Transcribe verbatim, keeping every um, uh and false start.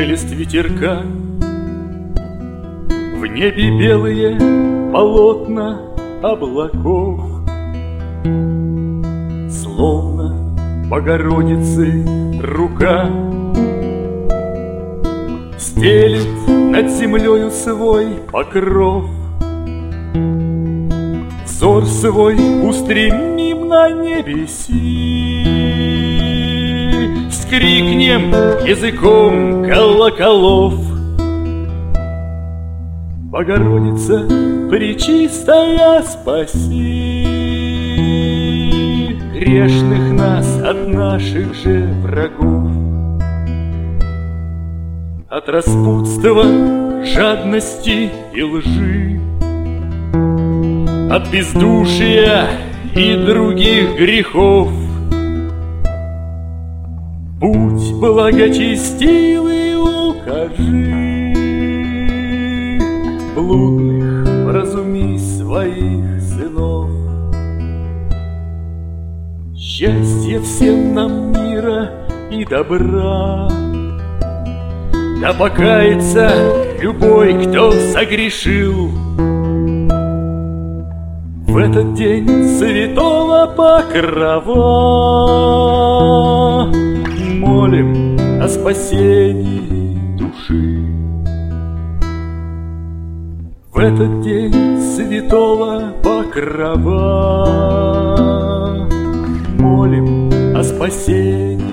шелест ветерка, в небе белые полотна облаков, словно Богородицы рука стелит над землею свой покров. Взор свой устремим на небеси, вскрикнем языком колоколов. Богородица пречистая, спаси грешных нас от наших же врагов, от распутства, жадности и лжи, от бездушия и других грехов. Будь благочестивый, укажи, блудных вразуми своих сынов. Счастья всем нам, мира и добра, да покается любой, кто согрешил. В этот день святого Покрова молим о спасении души. В этот день святого Покрова молим о спасении